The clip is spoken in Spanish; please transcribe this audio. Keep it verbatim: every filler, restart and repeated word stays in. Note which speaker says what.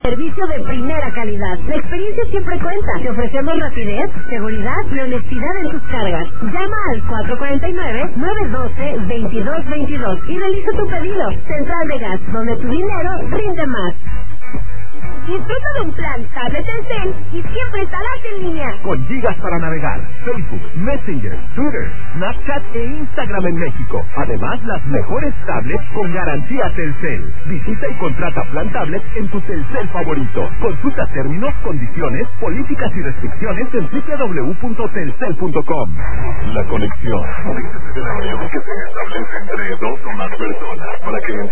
Speaker 1: Servicio de primera calidad. La experiencia siempre cuenta. Te ofrecemos rapidez, seguridad y honestidad en tus cargas. Llama al cuatro cuatro nueve, nueve uno dos, dos dos dos dos y realiza tu pedido. Central de Gas, donde tu dinero rinde más. Disfruta de un plan tablet Telcel y siempre estarás en línea.
Speaker 2: Con gigas para navegar, Facebook, Messenger, Twitter, Snapchat e Instagram en México. Además, las mejores tablets con garantía Telcel. Visita y contrata plan tablet en tu Telcel favorito. Consulta términos, condiciones, políticas y restricciones en doble u doble u doble u punto telcel punto com.
Speaker 3: La conexión. Que se establece entre dos o más personas para que